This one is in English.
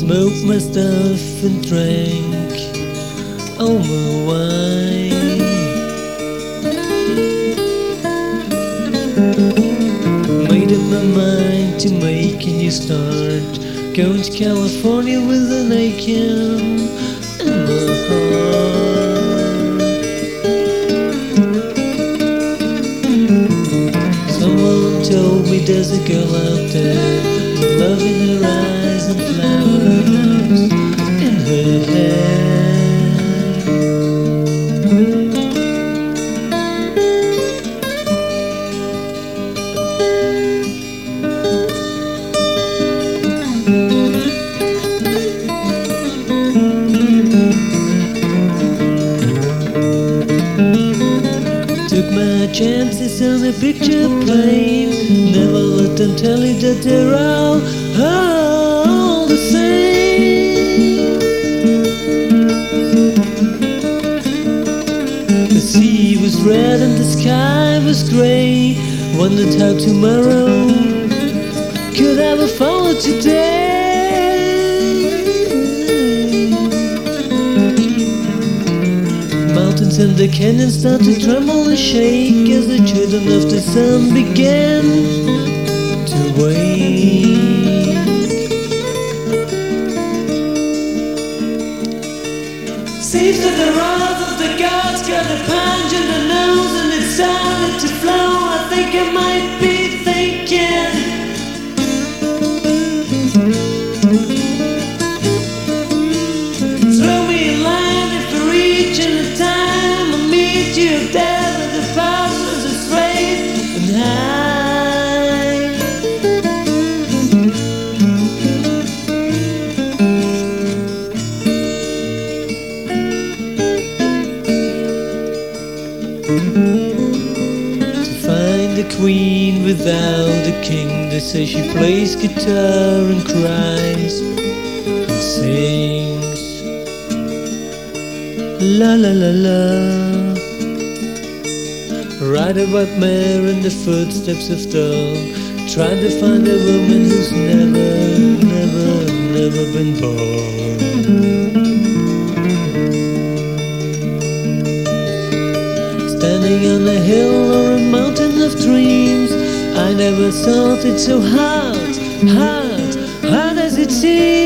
Smoked my stuff and drank all my wine. Made up my mind to make a new start, going to California with an aching in my heart. Someone told me there's a girl out there, love in her eyes and flowers in her hair. Took my chances on a picture plane. Never let them tell you that they're all the same. The sea was red and the sky was grey. Wondered how tomorrow could ever follow today. Mountains and the canyons start to tremble and shake as the children of the sun began to wake. Seems that the wrath of the gods got a punch in the nose and it started to flow. I think I might be thinking, throw me a line if I reach in the time. I'll meet you there where the path is straight and high. To find the queen without a king, they say she plays guitar and cries and sings. La la la la. Ride a white mare in the footsteps of dawn, trying to find a woman who's never been born. Standing on a hill or a mountain of dreams, I never thought it so hard as it seems.